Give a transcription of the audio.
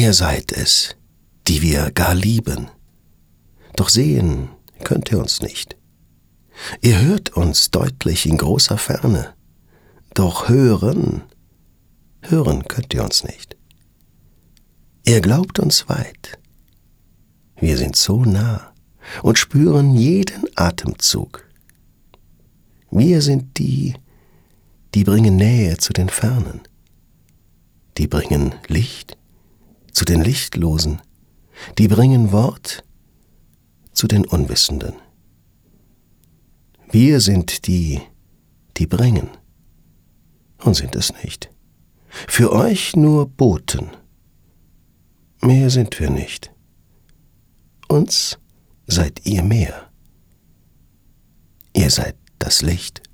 Ihr seid es, die wir gar lieben. Doch sehen könnt ihr uns nicht. Ihr hört uns deutlich in großer Ferne. Doch hören könnt ihr uns nicht. Ihr glaubt uns weit. Wir sind so nah und spüren jeden Atemzug. Wir sind die bringen Nähe zu den Fernen. Die bringen Licht zu den Lichtlosen. Die bringen Wort zu den Unwissenden. Wir sind die bringen und sind es nicht. Für euch nur Boten. Mehr sind wir nicht. Uns seid ihr mehr. Ihr seid das Licht.